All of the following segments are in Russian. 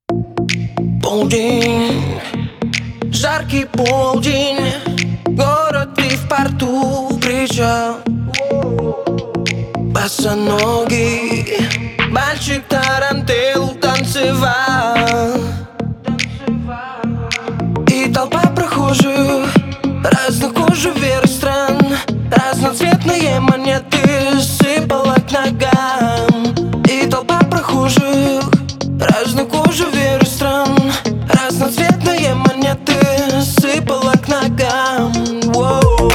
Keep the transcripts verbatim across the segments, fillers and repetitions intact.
Полдень, жаркий полдень, город и в порту причал. Босоногий мальчик тарантел танцевал. И толпа прохожих разных кожи вверх стран, разноцветные монеты сыпала к ногам. И толпа прохожих разных кожи вверх стран, разноцветные монеты сыпала к ногам. Воу.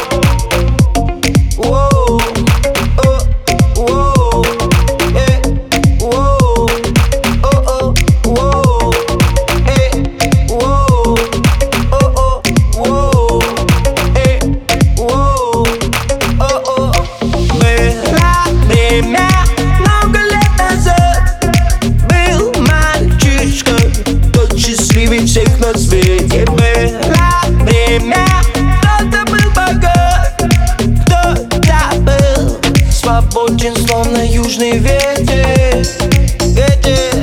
Воу. О, воу. Э, воу. О, о, воу. Э, воу. О, о, воу. Э, воу. О, о. Было время много лет назад. Был мальчишка, тот счастливый всех на свете. Было время, кто-то был богат, кто-то был свободен, словно южный ветер. Ветер,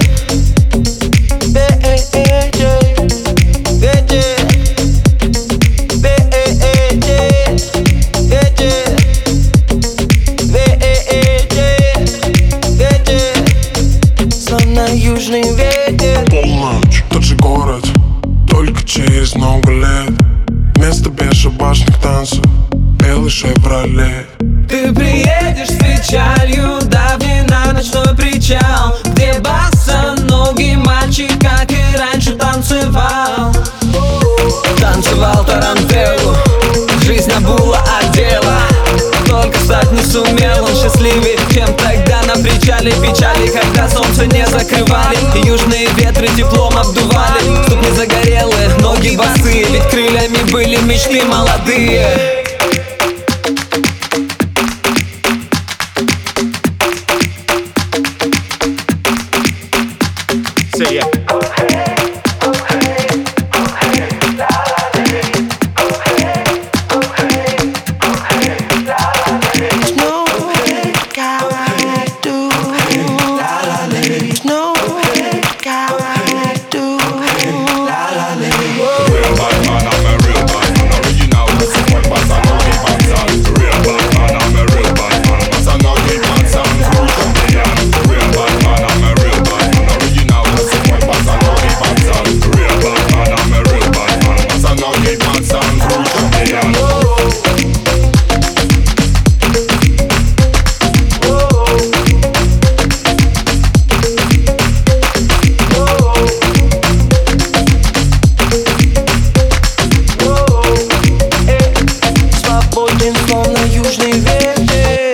ветер, ветер, ветер, ветер, ветер, словно южный ветер. Полночь, тот же город, только через много лет. Вместо бесшабашных танцев белый шевроле. Ты приедешь с печалью, дави на ночной причал, где босоногий мальчик, как и раньше, танцевал. Танцевал тарантеллу, жизнь обула одела, только стать не сумел. Он счастливее, чем тогда на причале. Печали, когда солнце не закрывали, и южные ветры теплом обдували. Ступни загорелые, ноги босые, ведь крыльями были мечты молодые. Say yeah. Словно южный ветер.